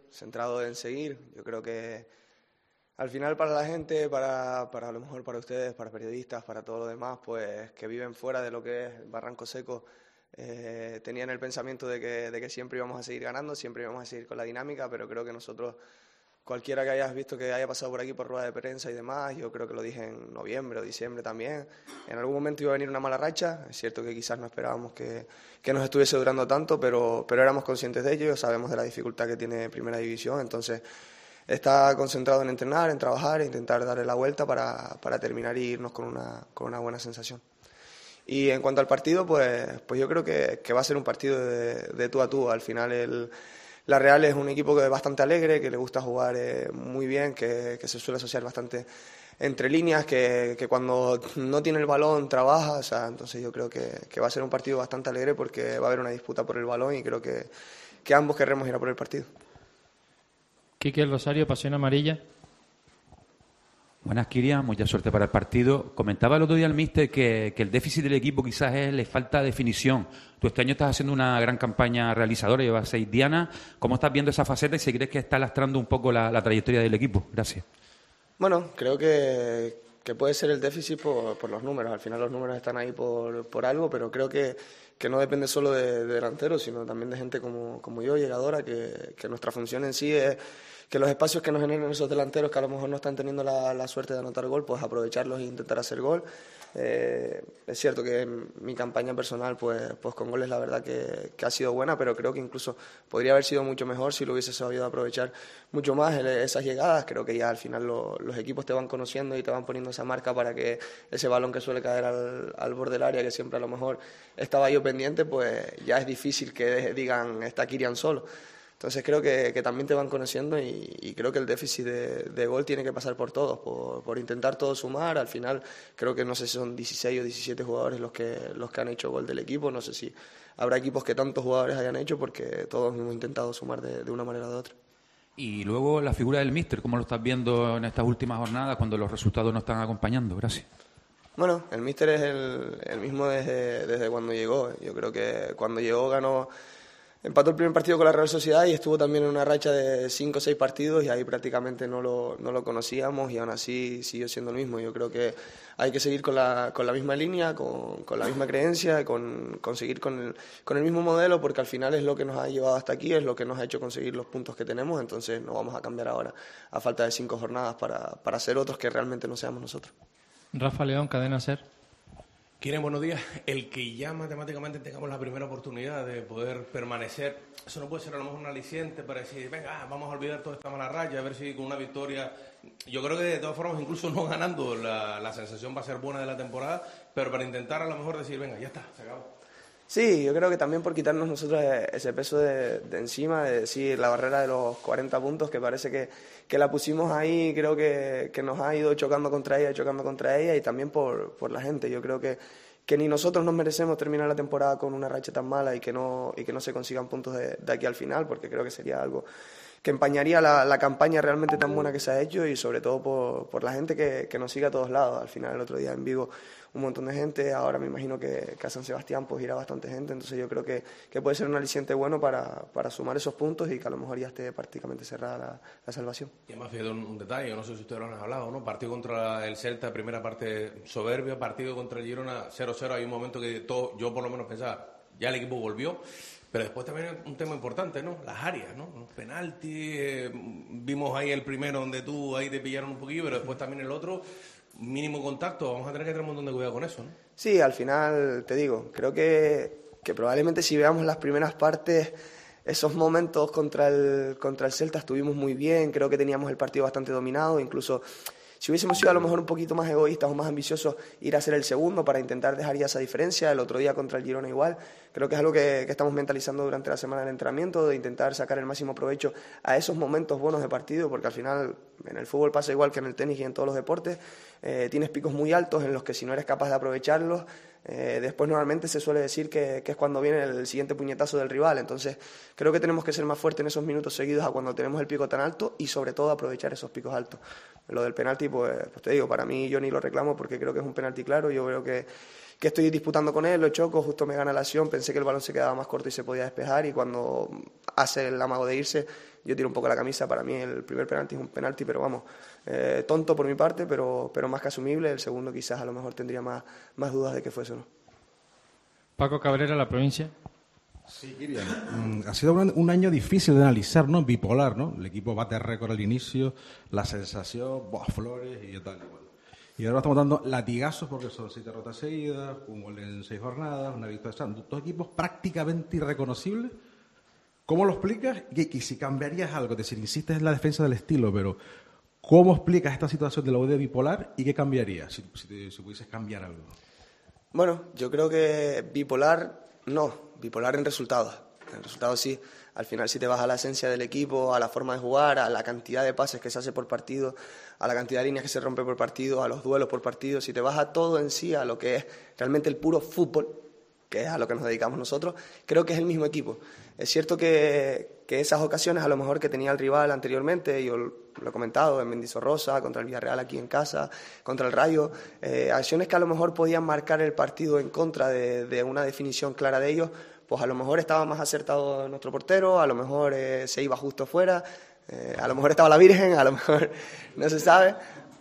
centrado en seguir. Yo creo que al final para la gente, para a lo mejor para ustedes, para periodistas, para todo lo demás, pues que viven fuera de lo que es Barranco Seco, tenían el pensamiento de que siempre íbamos a seguir ganando, siempre íbamos a seguir con la dinámica, pero creo que nosotros, cualquiera que hayas visto que haya pasado por aquí por rueda de prensa y demás, yo creo que lo dije en noviembre o diciembre también, en algún momento iba a venir una mala racha. Es cierto que quizás no esperábamos que nos estuviese durando tanto, pero éramos conscientes de ello, sabemos de la dificultad que tiene Primera División, entonces está concentrado en entrenar, en trabajar e intentar darle la vuelta para terminar e irnos con una buena sensación. Y en cuanto al partido, pues yo creo que va a ser un partido de tú a tú. Al final la Real es un equipo que es bastante alegre, que le gusta jugar muy bien, que se suele asociar bastante entre líneas, que cuando no tiene el balón trabaja. O sea, entonces yo creo que va a ser un partido bastante alegre porque va a haber una disputa por el balón y creo que ambos querremos ir a por el partido. Quique Rosario, Pasión Amarilla. Buenas, Kirian, mucha suerte para el partido. Comentaba el otro día el míster que el déficit del equipo quizás le falta definición. Tú este año estás haciendo una gran campaña realizadora, llevas 6 dianas. ¿Cómo estás viendo esa faceta y si crees que está lastrando un poco la trayectoria del equipo? Gracias. Bueno, creo que puede ser el déficit por los números. Al final los números están ahí por algo, pero creo que no depende solo de delanteros, sino también de gente como yo, llegadora, que nuestra función en sí es que los espacios que nos generan esos delanteros que a lo mejor no están teniendo la suerte de anotar gol, pues aprovecharlos e intentar hacer gol. Es cierto que mi campaña personal pues con goles la verdad que ha sido buena, pero creo que incluso podría haber sido mucho mejor si lo hubiese sabido aprovechar mucho más esas llegadas. Creo que ya al final los equipos te van conociendo y te van poniendo esa marca para que ese balón que suele caer al borde del área, que siempre a lo mejor estaba yo pendiente, pues ya es difícil que digan está Kirian solo. Entonces creo que también te van conociendo y creo que el déficit de gol tiene que pasar por todos, por intentar todos sumar. Al final creo que no sé si son 16 o 17 jugadores los que han hecho gol del equipo. No sé si habrá equipos que tantos jugadores hayan hecho porque todos hemos intentado sumar de una manera o de otra. Y luego la figura del míster, ¿cómo lo estás viendo en estas últimas jornadas cuando los resultados no están acompañando? Gracias. Bueno, el míster es el mismo desde cuando llegó. Yo creo que cuando llegó empató el primer partido con la Real Sociedad y estuvo también en una racha de 5 o 6 partidos y ahí prácticamente no lo conocíamos y aún así siguió siendo el mismo. Yo creo que hay que seguir con la misma línea, con la misma creencia, con seguir con el mismo modelo, porque al final es lo que nos ha llevado hasta aquí, es lo que nos ha hecho conseguir los puntos que tenemos. Entonces no vamos a cambiar ahora a falta de 5 jornadas para ser otros que realmente no seamos nosotros. Rafa León, Cadena SER. Kirian, buenos días. El que ya matemáticamente tengamos la primera oportunidad de poder permanecer, eso no puede ser a lo mejor un aliciente para decir, venga, vamos a olvidar toda esta mala raya, a ver si con una victoria. Yo creo que de todas formas, incluso no ganando, la sensación va a ser buena de la temporada, pero para intentar a lo mejor decir, venga, ya está, se acabó. Sí, yo creo que también por quitarnos nosotros ese peso de encima, de decir la barrera de los 40 puntos, que parece que la pusimos ahí, creo que nos ha ido chocando contra ella y también por la gente. Yo creo que ni nosotros nos merecemos terminar la temporada con una racha tan mala y que no se consigan puntos de aquí al final, porque creo que sería algo que empañaría la campaña realmente tan buena que se ha hecho y sobre todo por la gente que nos sigue a todos lados. Al final el otro día en Vigo un montón de gente, ahora me imagino que a San Sebastián pues irá bastante gente, entonces yo creo que puede ser un aliciente bueno para sumar esos puntos y que a lo mejor ya esté prácticamente cerrada la salvación. Y además, fíjate un detalle, no sé si ustedes lo han hablado, ¿no? Partido contra el Celta, primera parte soberbia, partido contra el Girona 0-0, hay un momento que yo por lo menos pensaba, ya el equipo volvió. Pero después también un tema importante, ¿no? Las áreas, ¿no? Los penaltis, vimos ahí el primero donde tú ahí te pillaron un poquillo, pero después también el otro, mínimo contacto, vamos a tener que tener un montón de cuidado con eso, ¿no? Sí, al final, te digo, creo que probablemente si veamos las primeras partes, esos momentos contra el Celta estuvimos muy bien, creo que teníamos el partido bastante dominado, incluso si hubiésemos sido a lo mejor un poquito más egoístas o más ambiciosos, ir a hacer el segundo para intentar dejar ya esa diferencia. El otro día contra el Girona igual. Creo que es algo que estamos mentalizando durante la semana del entrenamiento, de intentar sacar el máximo provecho a esos momentos buenos de partido, porque al final en el fútbol pasa igual que en el tenis y en todos los deportes. Tienes picos muy altos en los que si no eres capaz de aprovecharlos, después normalmente se suele decir que es cuando viene el siguiente puñetazo del rival. Entonces creo que tenemos que ser más fuertes en esos minutos seguidos a cuando tenemos el pico tan alto y sobre todo aprovechar esos picos altos. Lo del penalti, pues te digo, para mí yo ni lo reclamo porque creo que es un penalti claro. Yo veo que estoy disputando con él, lo choco, justo me gana la acción, pensé que el balón se quedaba más corto y se podía despejar y cuando hace el amago de irse, yo tiro un poco la camisa. Para mí el primer penalti es un penalti, pero vamos, tonto por mi parte, pero más que asumible. El segundo quizás a lo mejor tendría más dudas de que fuese o no. Paco Cabrera, La Provincia. Sí, Kirian. Ha sido un año difícil de analizar, ¿no? Bipolar, ¿no? El equipo bate récord al inicio, la sensación, flores y tal. Y ahora estamos dando latigazos porque son 7 derrotas seguidas, un gol en 6 jornadas, una victoria. Dos equipos prácticamente irreconocibles. ¿Cómo lo explicas? Y si cambiarías algo, es decir, insistes en la defensa del estilo, pero ¿cómo explicas esta situación de la UD bipolar y qué cambiarías si pudieses cambiar algo? Bueno, yo creo que bipolar en resultados. En resultados sí. Al final, si te vas a la esencia del equipo, a la forma de jugar, a la cantidad de pases que se hace por partido, a la cantidad de líneas que se rompe por partido, a los duelos por partido, si te vas a todo en sí, a lo que es realmente el puro fútbol, que es a lo que nos dedicamos nosotros, creo que es el mismo equipo. Es cierto que esas ocasiones a lo mejor que tenía el rival anteriormente, yo lo he comentado, en Mendizorroza, contra el Villarreal aquí en casa, contra el Rayo, acciones que a lo mejor podían marcar el partido en contra de una definición clara de ellos, pues a lo mejor estaba más acertado nuestro portero, a lo mejor se iba justo fuera, a lo mejor estaba la Virgen, a lo mejor no se sabe,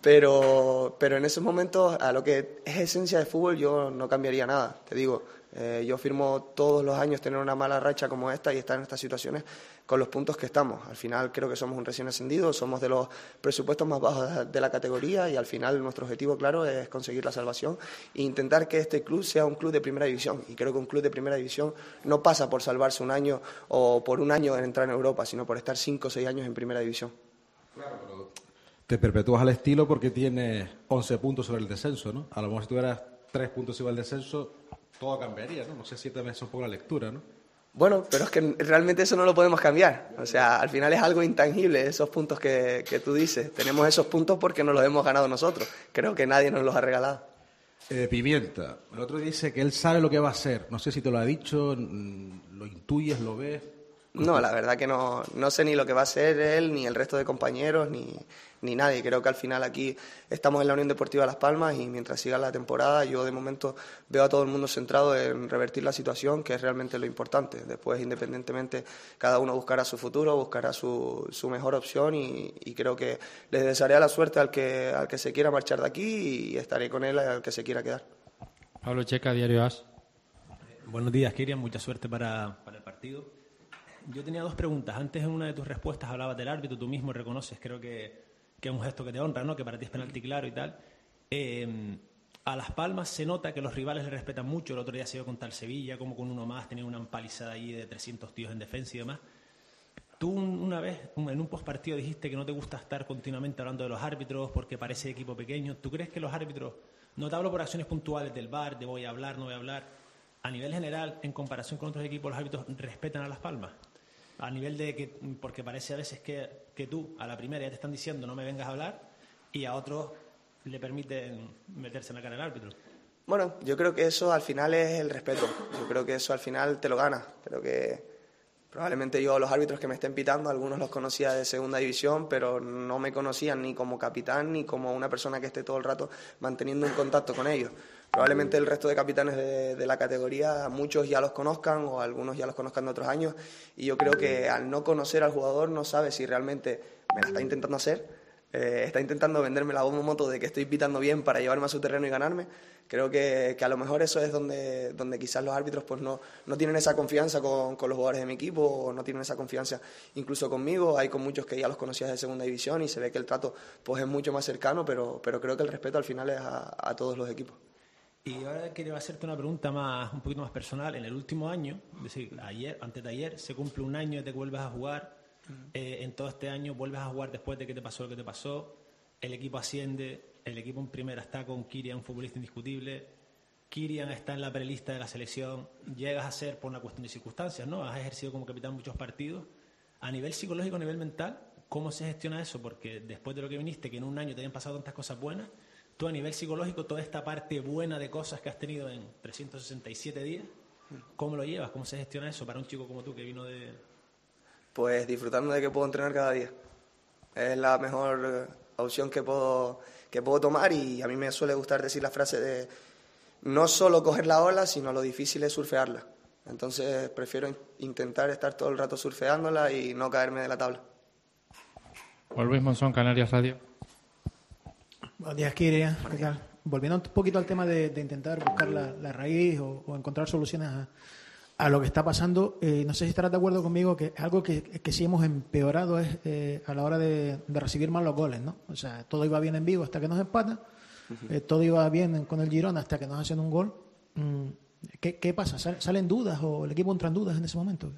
pero en esos momentos a lo que es esencia de fútbol yo no cambiaría nada, te digo. Yo firmo todos los años tener una mala racha como esta y estar en estas situaciones con los puntos que estamos. Al final creo que somos un recién ascendido, somos de los presupuestos más bajos de la categoría y al final nuestro objetivo, claro, es conseguir la salvación e intentar que este club sea un club de primera división. Y creo que un club de primera división no pasa por salvarse un año o por un año en entrar en Europa, sino por estar 5 o 6 años en primera división. Claro, pero te perpetúas al estilo porque tienes 11 puntos sobre el descenso, ¿no? A lo mejor si tuvieras 3 puntos sobre el descenso, todo cambiaría, ¿no? No sé si también es un poco la lectura, ¿no? Bueno, pero es que realmente eso no lo podemos cambiar. O sea, al final es algo intangible, esos puntos que tú dices. Tenemos esos puntos porque nos los hemos ganado nosotros. Creo que nadie nos los ha regalado. Pimienta, el otro dice que él sabe lo que va a hacer. No sé si te lo ha dicho, lo intuyes, lo ves. No, la verdad que no sé ni lo que va a hacer él, ni el resto de compañeros, ni nadie. Creo que al final aquí estamos en la Unión Deportiva Las Palmas y mientras siga la temporada yo de momento veo a todo el mundo centrado en revertir la situación, que es realmente lo importante. Después, independientemente, cada uno buscará su futuro, buscará su mejor opción y creo que les desearé la suerte al que se quiera marchar de aquí y estaré con él al que se quiera quedar. Pablo Checa, Diario AS. Buenos días, Kirian. Mucha suerte para el partido. Yo tenía 2 preguntas. Antes, en una de tus respuestas hablabas del árbitro, tú mismo reconoces, creo que es un gesto que te honra, ¿no? Que para ti es penalti claro y tal. A Las Palmas se nota que los rivales le respetan mucho. El otro día se dio contra el Sevilla, como con uno más, tenía una empalizada ahí de 300 tíos en defensa y demás. Tú una vez, en un postpartido, dijiste que no te gusta estar continuamente hablando de los árbitros porque parece equipo pequeño. ¿Tú crees que los árbitros, no te hablo por acciones puntuales del VAR, de voy a hablar, no voy a hablar, a nivel general, en comparación con otros equipos, los árbitros respetan a Las Palmas? A nivel de que, porque parece a veces que tú, a la primera ya te están diciendo no me vengas a hablar y a otros le permiten meterse en la cara del árbitro. Bueno, yo creo que eso al final es el respeto. Yo creo que eso al final te lo gana. Creo que probablemente yo los árbitros que me estén pitando, algunos los conocía de segunda división, pero no me conocían ni como capitán ni como una persona que esté todo el rato manteniendo un contacto con ellos. Probablemente el resto de capitanes de la categoría, muchos ya los conozcan o algunos ya los conozcan de otros años y yo creo que al no conocer al jugador no sabe si realmente me la está intentando hacer, está intentando venderme la bomba moto de que estoy pitando bien para llevarme a su terreno y ganarme. Creo que a lo mejor eso es donde quizás los árbitros pues no tienen esa confianza con los jugadores de mi equipo o no tienen esa confianza incluso conmigo. Hay con muchos que ya los conocías de segunda división y se ve que el trato pues es mucho más cercano, pero creo que el respeto al final es a todos los equipos. Y ahora quería hacerte una pregunta un poquito más personal. En el último año, es decir, antes de ayer, se cumple un año de que vuelves a jugar. En todo este año vuelves a jugar después de que te pasó lo que te pasó. El equipo asciende, el equipo en primera está con Kirian, un futbolista indiscutible. Kirian está en la prelista de la selección. Llegas a ser por una cuestión de circunstancias, ¿no? Has ejercido como capitán muchos partidos. A nivel psicológico, a nivel mental, ¿cómo se gestiona eso? Porque después de lo que viniste, que en un año te habían pasado tantas cosas buenas, tú a nivel psicológico, toda esta parte buena de cosas que has tenido en 367 días, ¿cómo lo llevas? ¿Cómo se gestiona eso para un chico como tú que vino de...? Pues disfrutando de que puedo entrenar cada día. Es la mejor opción que puedo tomar y a mí me suele gustar decir la frase de no solo coger la ola, sino lo difícil es surfearla. Entonces prefiero intentar estar todo el rato surfeándola y no caerme de la tabla. Juan Luis Monzón, Canarias Radio. Buenos días, Kiria. ¿Qué tal? Volviendo un poquito al tema de intentar buscar la raíz o encontrar soluciones a lo que está pasando, no sé si estarás de acuerdo conmigo que algo que sí hemos empeorado es a la hora de recibir mal los goles, ¿no? O sea, todo iba bien en Vigo hasta que nos empatan, todo iba bien con el Girona hasta que nos hacen un gol. ¿Qué pasa? ¿Salen dudas o el equipo entra en dudas en ese momento?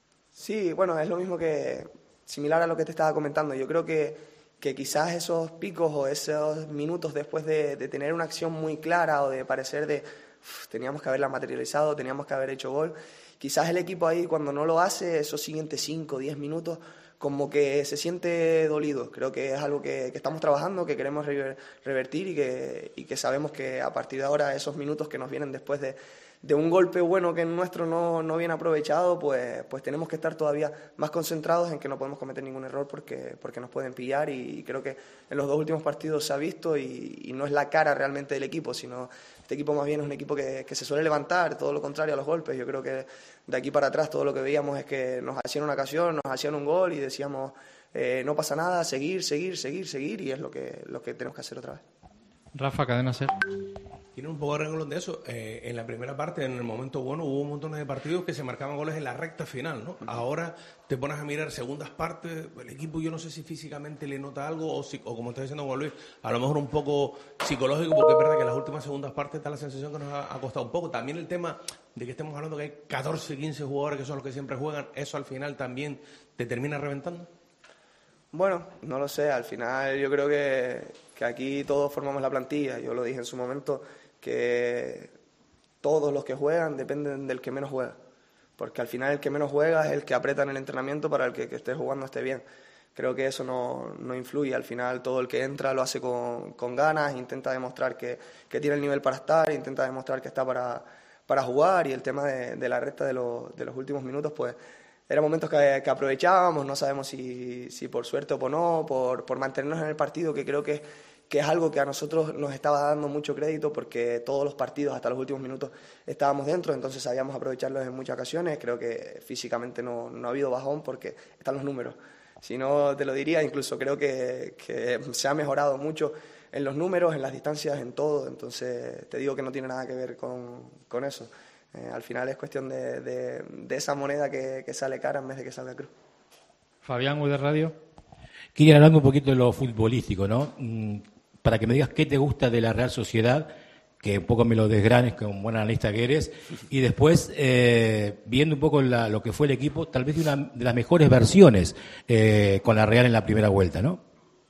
Sí, bueno, es lo mismo que, similar a lo que te estaba comentando. Yo creo que quizás esos picos o esos minutos después de tener una acción muy clara o de parecer de teníamos que haberla materializado, teníamos que haber hecho gol, quizás el equipo ahí cuando no lo hace, esos siguientes 5 o 10 minutos, como que se siente dolido. Creo que es algo que estamos trabajando, que queremos revertir y que sabemos que a partir de ahora esos minutos que nos vienen después de un golpe bueno que el nuestro no viene aprovechado, pues tenemos que estar todavía más concentrados en que no podemos cometer ningún error porque nos pueden pillar y creo que en los 2 últimos partidos se ha visto y no es la cara realmente del equipo, sino este equipo más bien es un equipo que se suele levantar, todo lo contrario a los golpes. Yo creo que de aquí para atrás todo lo que veíamos es que nos hacían una ocasión, nos hacían un gol y decíamos no pasa nada, seguir y es lo que tenemos que hacer otra vez. Rafa, Cadena SER. Tiene un poco de renglón de eso. En la primera parte, en el momento bueno, hubo un montón de partidos que se marcaban goles en la recta final, ¿no? Ahora te pones a mirar segundas partes, el equipo yo no sé si físicamente le nota algo o como está diciendo Juan Luis, a lo mejor un poco psicológico, porque es verdad que en las últimas segundas partes está la sensación que nos ha costado un poco. También el tema de que estemos hablando que hay 14, 15 jugadores que son los que siempre juegan, ¿eso al final también te termina reventando? Bueno, no lo sé, al final yo creo que aquí todos formamos la plantilla, yo lo dije en su momento, que todos los que juegan dependen del que menos juega, porque al final el que menos juega es el que aprieta en el entrenamiento para el que esté jugando esté bien. Creo que eso no influye, al final todo el que entra lo hace con ganas, intenta demostrar que tiene el nivel para estar, intenta demostrar que está para jugar, y el tema de la recta de los últimos minutos, pues eran momentos que aprovechábamos, no sabemos si por suerte o por no, por mantenernos en el partido, que creo que es algo que a nosotros nos estaba dando mucho crédito porque todos los partidos hasta los últimos minutos estábamos dentro, entonces sabíamos aprovecharlos en muchas ocasiones. Creo que físicamente no ha habido bajón porque están los números. Si no, te lo diría, incluso creo que se ha mejorado mucho en los números, en las distancias, en todo, entonces te digo que no tiene nada que ver con eso. Al final es cuestión de esa moneda que sale cara en vez de que salga cruz. Fabián, UD Radio. Quería hablando un poquito de lo futbolístico, ¿no? Para que me digas qué te gusta de la Real Sociedad, que un poco me lo desgranes como buen analista que eres, y después, viendo un poco lo que fue el equipo, tal vez de una de las mejores versiones con la Real en la primera vuelta, ¿no?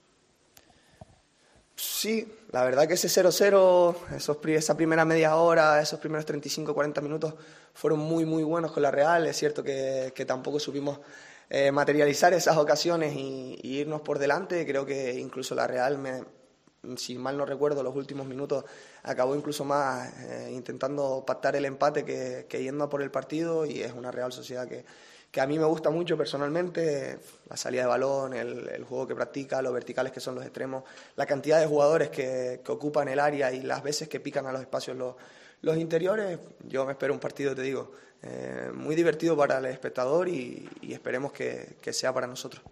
Sí, la verdad que ese 0-0, esa primera media hora, esos primeros 35-40 minutos fueron muy, muy buenos con la Real. Es cierto que tampoco supimos materializar esas ocasiones y irnos por delante. Creo que incluso la Real, si mal no recuerdo, los últimos minutos acabó incluso más intentando pactar el empate que yendo a por el partido, y es una Real Sociedad que a mí me gusta mucho personalmente, la salida de balón, el juego que practica, los verticales que son los extremos, la cantidad de jugadores que ocupan el área y las veces que pican a los espacios los interiores. Yo me espero un partido, te digo, muy divertido para el espectador y esperemos que sea para nosotros.